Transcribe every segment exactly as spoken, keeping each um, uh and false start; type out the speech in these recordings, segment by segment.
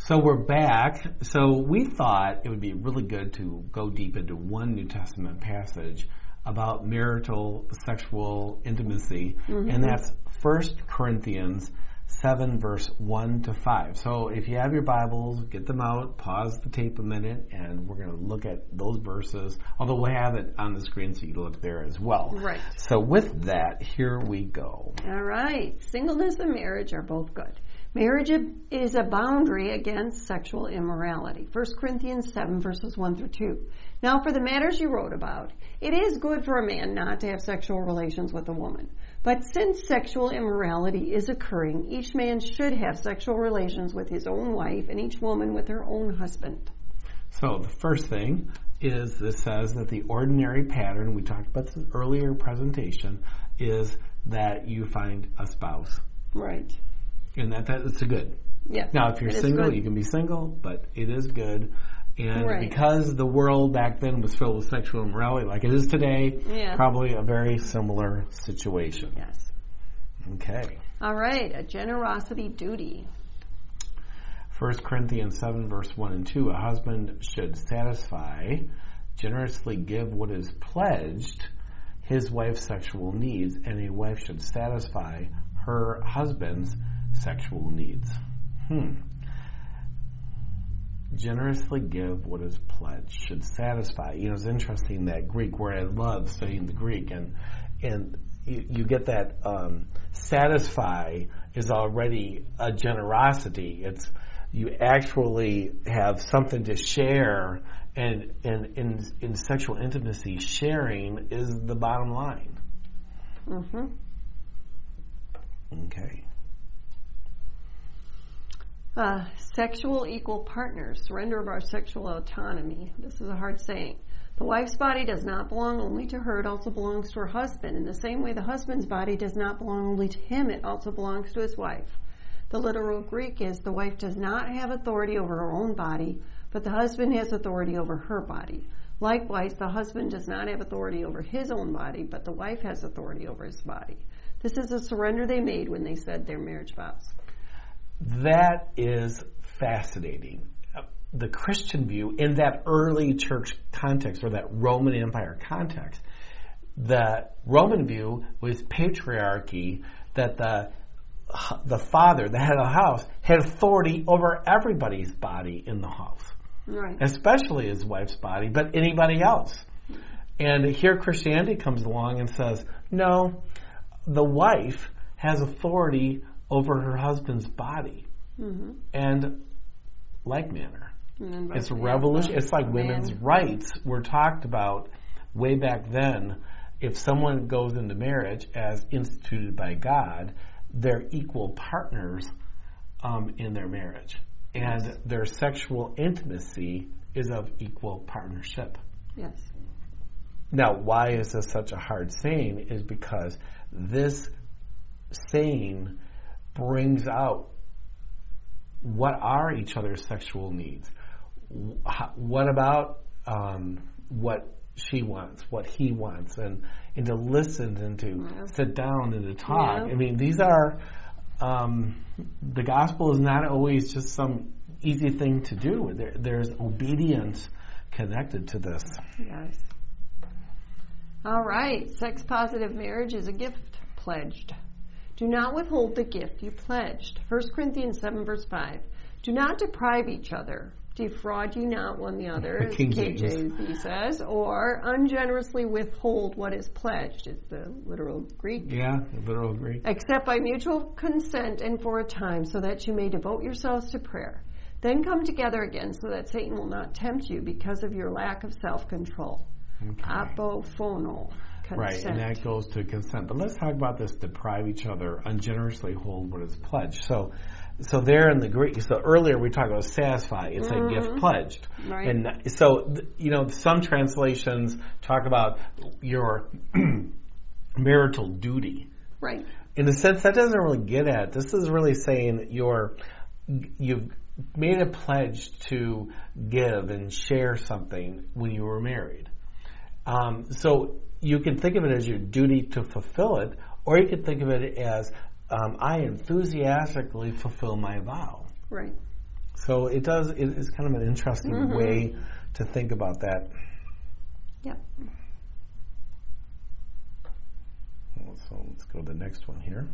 So we're back. So we thought it would be really good to go deep into one New Testament passage about marital sexual intimacy, mm-hmm. and that's First Corinthians seven, verse one to five. So if you have your Bibles, get them out, pause the tape a minute, and we're going to look at those verses, although we'll have it on the screen so you can look there as well. Right. So with that, here we go. All right. Singleness and marriage are both good. Marriage is a boundary against sexual immorality. First Corinthians seven, verses one through two. Now, for the matters you wrote about, it is good for a man not to have sexual relations with a woman. But since sexual immorality is occurring, each man should have sexual relations with his own wife and each woman with her own husband. So the first thing is this says that the ordinary pattern, we talked about this earlier presentation, is that you find a spouse. Right. And that that's a good. Yeah. Now, if you're single, you can be single, but it is good. And right. because the world back then was filled with sexual immorality like it is today, yeah. probably a very similar situation. Yes. Okay. All right, a generosity duty. First Corinthians seven, verse one and two, a husband should satisfy, generously give what is pledged, his wife's sexual needs, and a wife should satisfy her husband's sexual needs. Hmm. Generously give what is pledged, should satisfy. You know, it's interesting, that Greek word. I love studying the Greek, and and you, you get that um, satisfy is already a generosity. It's you actually have something to share, and and in in sexual intimacy, sharing is the bottom line. Mm-hmm. Okay. Uh, sexual equal partners, surrender of our sexual autonomy. This is a hard saying. The wife's body does not belong only to her, it also belongs to her husband. In the same way, the husband's body does not belong only to him, it also belongs to his wife. The literal Greek is, the wife does not have authority over her own body, but the husband has authority over her body. Likewise, the husband does not have authority over his own body, but the wife has authority over his body. This is a surrender they made when they said their marriage vows. That is fascinating. The Christian view in that early church context, or that Roman Empire context, the Roman view was patriarchy, that the the father, the head of the house, had authority over everybody's body in the house. Right. Especially his wife's body, but anybody else. And here Christianity comes along and says, no, the wife has authority over her husband's body. Mm-hmm. And like manner. Mm-hmm. It's a revolution. It's like women's Man. rights were talked about way back then. If someone goes into marriage as instituted by God, they're equal partners um, in their marriage. And yes. their sexual intimacy is of equal partnership. Yes. Now, why is this such a hard saying? Is because this saying brings out what are each other's sexual needs. What about um, what she wants, what he wants, and, and to listen and to yeah. sit down and to talk. Yeah. I mean, these are, um, the gospel is not always just some easy thing to do. There, there's obedience connected to this. Yes. All right. Sex positive marriage is a gift pledged. Do not withhold the gift you pledged. First Corinthians seven, verse five. Do not deprive each other. Defraud you not one the other, as King K James. J V says, or ungenerously withhold what is pledged. It's the literal Greek. Yeah, the literal Greek. Except by mutual consent and for a time, so that you may devote yourselves to prayer. Then come together again, so that Satan will not tempt you because of your lack of self-control. Okay. Apophono. Consent. Right, and that goes to consent. But let's talk about this: deprive each other, ungenerously hold what is pledged. So, so there in the Greek. So earlier we talked about satisfy. It's mm-hmm. a gift pledged. Right. And so, you know, some translations talk about your marital duty. Right. In a sense, that doesn't really get at. This is really saying that you're you've made a pledge to give and share something when you were married. Um, so you can think of it as your duty to fulfill it, or you can think of it as um, I enthusiastically fulfill my vow. Right. So it does, it, it's kind of an interesting mm-hmm. way to think about that. Yep. So let's go to the next one here.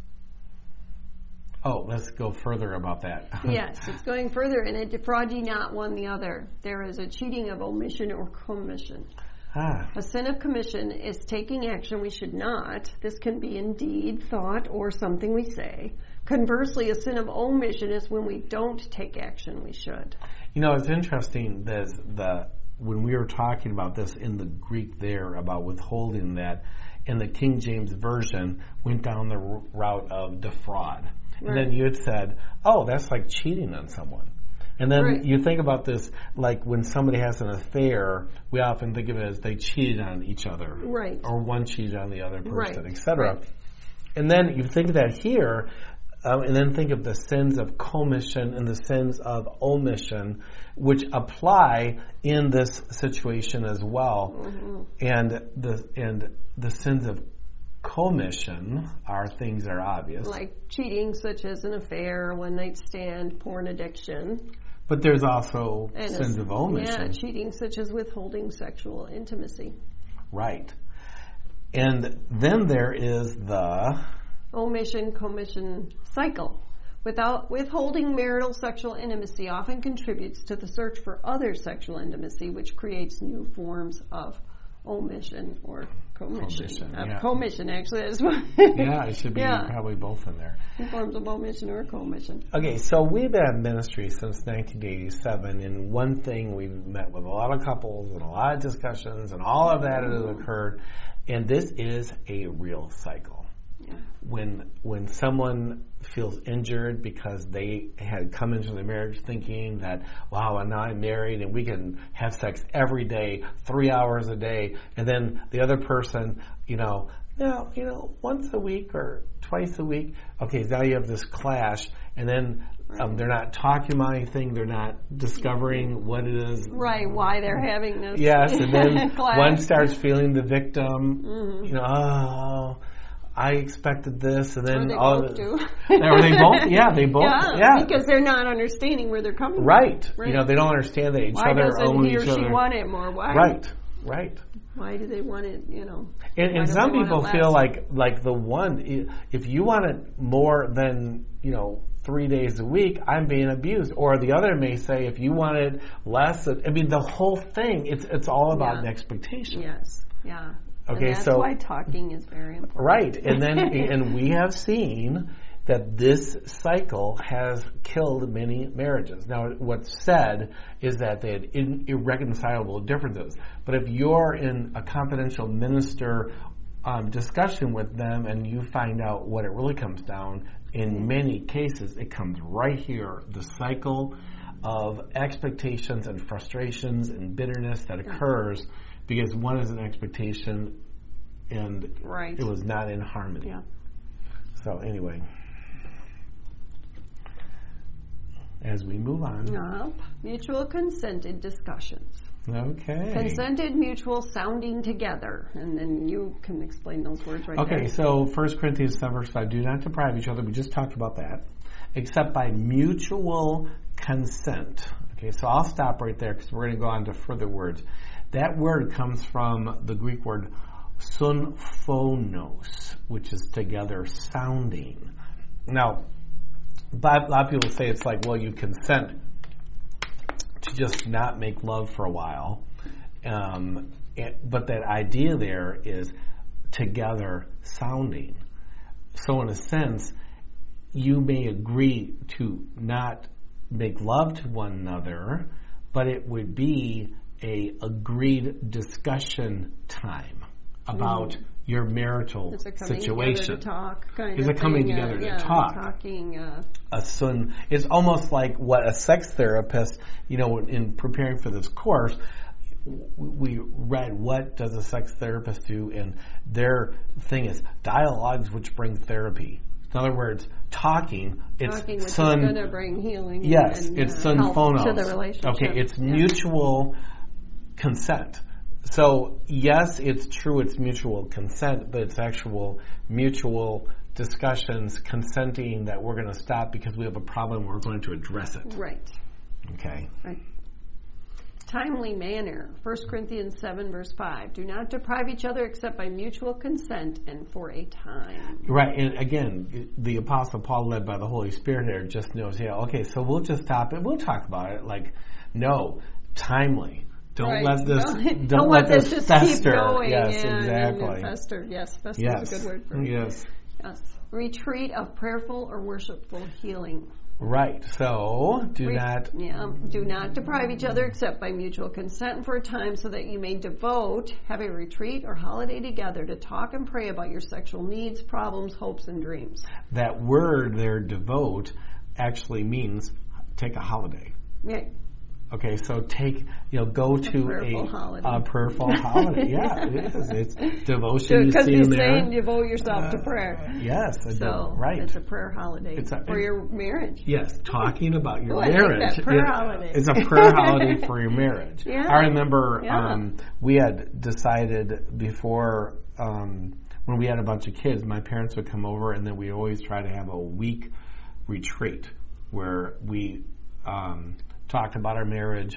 Oh, let's go further about that. Yes, it's going further. And it defraud ye not one the other. There is a cheating of omission or commission. Ah. A sin of commission is taking action we should not. This can be in deed, thought, or something we say. Conversely, a sin of omission is when we don't take action we should. You know, it's interesting that the when we were talking about this in the Greek there about withholding that, in the King James Version went down the route of defraud. Right. And then you had said, oh, that's like cheating on someone. And then right. you think about this, like when somebody has an affair, we often think of it as they cheated on each other. Right. Or one cheated on the other person, right. et cetera. Right. And then you think of that here, um, and then think of the sins of commission and the sins of omission, which apply in this situation as well. Mm-hmm. And the and the sins of commission are things that are obvious. Like cheating, such as an affair, one night stand, porn addiction. But there's also and sins a, of omission. Yeah, cheating, such as withholding sexual intimacy. Right. And then there is the omission, commission cycle. Without withholding marital sexual intimacy often contributes to the search for other sexual intimacy, which creates new forms of omission or commission. Commission, uh, yeah. commission actually. That's what yeah, it should be yeah. probably both in there. New forms of omission or commission. Okay, so we've been in ministry since nineteen eighty-seven, and one thing we've met with a lot of couples and a lot of discussions, and all of that has occurred, and this is a real cycle. Yeah. When when someone feels injured because they had come into the marriage thinking that, wow, and now I'm married and we can have sex every day, three hours a day, and then the other person, you know, no, you know, once a week or twice a week. Okay, now you have this clash, and then um, they're not talking about anything. They're not discovering what it is. Right, why they're having this. Yes, and then clash. One starts feeling the victim. Mm-hmm. You know, oh, I expected this, and then or they all both the, do. Or they both, yeah, they both, yeah, yeah, because they're not understanding where they're coming right. from. Right. You know, they don't understand that each why other doesn't own he each or other. she want it more? Why? Right, right. Why do they want it? You know. And, and some people feel like like the one, if you want it more than you know three days a week, I'm being abused. Or the other may say, if you want it less, I mean, the whole thing. It's it's all about yeah. an expectation. Yes. Yeah. Okay, and that's so why talking is very important. Right, and then and we have seen that this cycle has killed many marriages. Now, what's said is that they had in, irreconcilable differences. But if you're in a confidential minister um, discussion with them and you find out what it really comes down, in many cases, it comes right here, the cycle of expectations and frustrations and bitterness that occurs because one is an expectation and right. it was not in harmony. Yeah. So anyway, as we move on. Yep. Mutual consented discussions. Okay. Consented mutual sounding together. And then you can explain those words right okay, there. so First Corinthians seven verse five, do not deprive each other. We just talked about that. Except by mutual consent. Okay, so I'll stop right there because we're going to go on to further words. That word comes from the Greek word symphonos, which is together sounding. Now, a lot of people say it's like, well, you consent to just not make love for a while. Um, it, but that idea there is together sounding. So in a sense, you may agree to not make love to one another, but it would be a agreed discussion time about mm. your marital Is it coming situation. Together to talk, kind Is of it coming thing, together uh, to yeah, talk? Talking. Uh, a son. It's almost like what a sex therapist, you know, in preparing for this course, we read what does a sex therapist do, and their thing is dialogues which bring therapy. In other words, talking, it's talking, which son, is going to bring healing. Yes, and, it's uh, symphonos. to the relationship. Okay, it's yeah. mutual consent. So yes, it's true, it's mutual consent, but it's actual mutual discussions consenting that we're going to stop because we have a problem, we're going to address it. Right. Okay. Right. Timely manner. First Corinthians seven, verse five. Do not deprive each other except by mutual consent and for a time. Right, and again, the Apostle Paul, led by the Holy Spirit here, just knows, yeah, okay, so we'll just stop it. We'll talk about it. Like, no, timely. Don't right. let this don't, don't, don't let, let this this just fester. keep going. Yes, and, exactly. And fester. Yes, fester yes. is a good word for it. Yes. Yes. Retreat of prayerful or worshipful healing. Right. So do Re- not yeah, do not deprive each other except by mutual consent for a time so that you may devote, have a retreat or holiday together to talk and pray about your sexual needs, problems, hopes, and dreams. That word there, devote, actually means take a holiday. Yeah. Okay, so take, you know, go to a prayerful a, holiday. a prayerful holiday. Yeah, it is. It's devotion. Because you he's see in there. saying devote yourself Uh, to prayer. Yes, a So de- right. it's a prayer holiday It's a- for your marriage. Yes, talking about your Oh, I like marriage. that, prayer It- holiday. It's a prayer holiday for your marriage. Yeah. I remember Yeah. um, we had decided before, um, when we had a bunch of kids, my parents would come over and then we always try to have a week retreat where we um, talked about our marriage,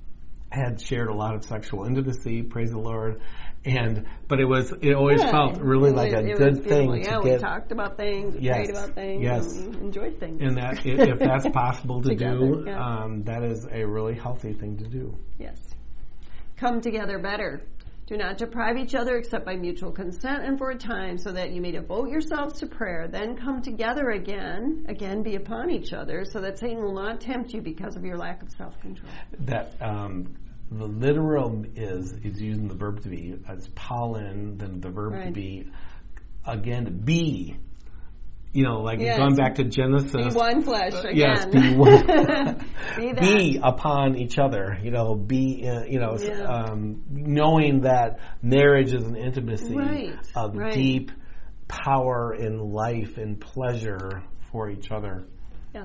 had shared a lot of sexual intimacy, praise the Lord, and but it was it always Yeah, felt really it like was- a it good was thing beautiful. to yeah, get. we talked about things, we Yes, prayed about things, yes. and we enjoyed things. And that if, if that's possible to Together, do, yeah. um, that is a really healthy thing to do. Yes. Come together better. Do not deprive each other except by mutual consent and for a time so that you may devote yourselves to prayer. Then come together again, again be upon each other so that Satan will not tempt you because of your lack of self-control. That um, the literal is is using the verb to be as pollen, then the verb Right. to be again to be. You know, like Yes. going back to Genesis. Be one flesh again. Yes, be one. be that. Be upon each other. You know, be uh, you know, Yeah. um, knowing that marriage is an intimacy Right, of right. deep power in life and pleasure for each other. Yes.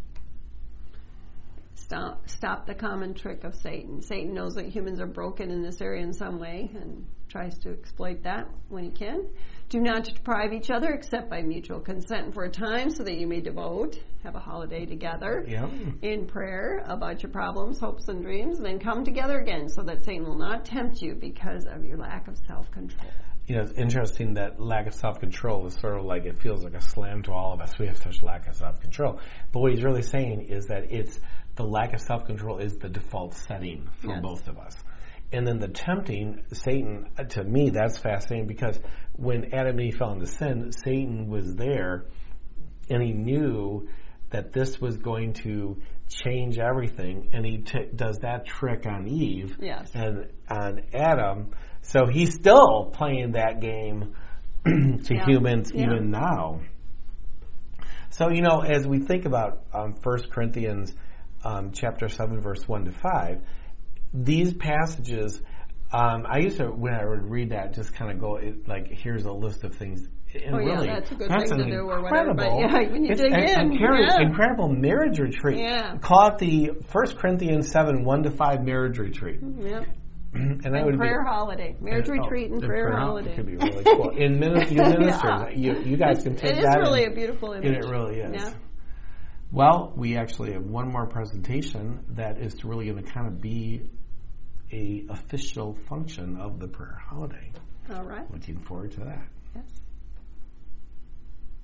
Stop, stop the common trick of Satan. Satan knows that humans are broken in this area in some way and tries to exploit that when he can. Do not deprive each other except by mutual consent for a time so that you may devote, have a holiday together Yep. in prayer about your problems, hopes, and dreams. Then come together again so that Satan will not tempt you because of your lack of self-control. You know, it's interesting that lack of self-control is sort of like, it feels like a slam to all of us. We have such lack of self-control. But what he's really saying is that it's the lack of self-control is the default setting for Yes. both of us. And then the tempting, Satan, to me, that's fascinating because when Adam and Eve fell into sin, Satan was there and he knew that this was going to change everything, and he t- does that trick on Eve Yes. and on Adam. So he's still playing that game to Yeah. humans Yeah. even now. So, you know, as we think about um, First Corinthians um, chapter seven, verse one to five, these passages, um, I used to, when I would read that, just kind of go, it, like, here's a list of things. And Oh, yeah, really, that's a good that's thing an to do or whatever, but incredible- yeah, when you it's dig a- in, a carry- yeah. incredible marriage retreat. Yeah. Call it the First Corinthians seven, one to five marriage retreat. Yep. And that And would prayer be, holiday. Marriage and- oh, retreat and the prayer, hol- holiday. It could be really cool. In min- you ministers, Yeah. you, you guys can take It that. is really and- a beautiful image. And it really is. Yeah. Well, we actually have one more presentation that is really going to kind of be a official function of the prayer holiday. All right. Looking forward to that. Yes.